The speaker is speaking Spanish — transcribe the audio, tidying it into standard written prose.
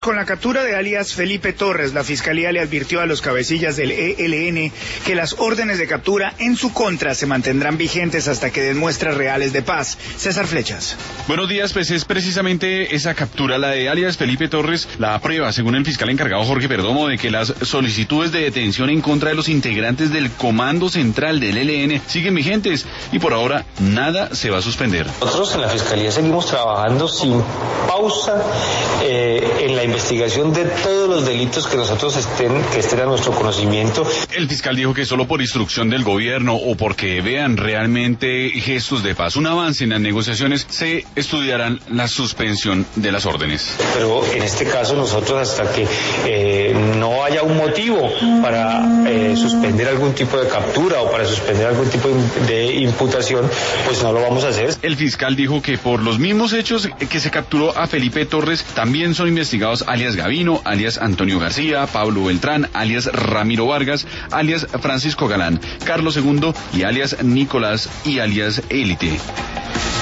Con la captura de alias Felipe Torres, la Fiscalía le advirtió a los cabecillas del ELN que las órdenes de captura en su contra se mantendrán vigentes hasta que den muestras reales de paz. César Flechas. Buenos días, pues es precisamente esa captura, la de alias Felipe Torres, la prueba, según el fiscal encargado Jorge Perdomo, de que las solicitudes de detención en contra de los integrantes del Comando Central del ELN siguen vigentes y por ahora nada se va a suspender. Nosotros en la Fiscalía seguimos trabajando sin pausa en la investigación de todos los delitos que nosotros estén a nuestro conocimiento. El fiscal dijo que solo por instrucción del gobierno o porque vean realmente gestos de paz, un avance en las negociaciones, se estudiarán la suspensión de las órdenes. Pero en este caso nosotros hasta que no haya un motivo para suspender algún tipo de captura o para suspender algún tipo de imputación, pues no lo vamos a hacer. El fiscal dijo que por los mismos hechos que se capturó a Felipe Torres, también son investigados alias Gavino, alias Antonio García, Pablo Beltrán, alias Ramiro Vargas, alias Francisco Galán, Carlos II y alias Nicolás y alias Élite.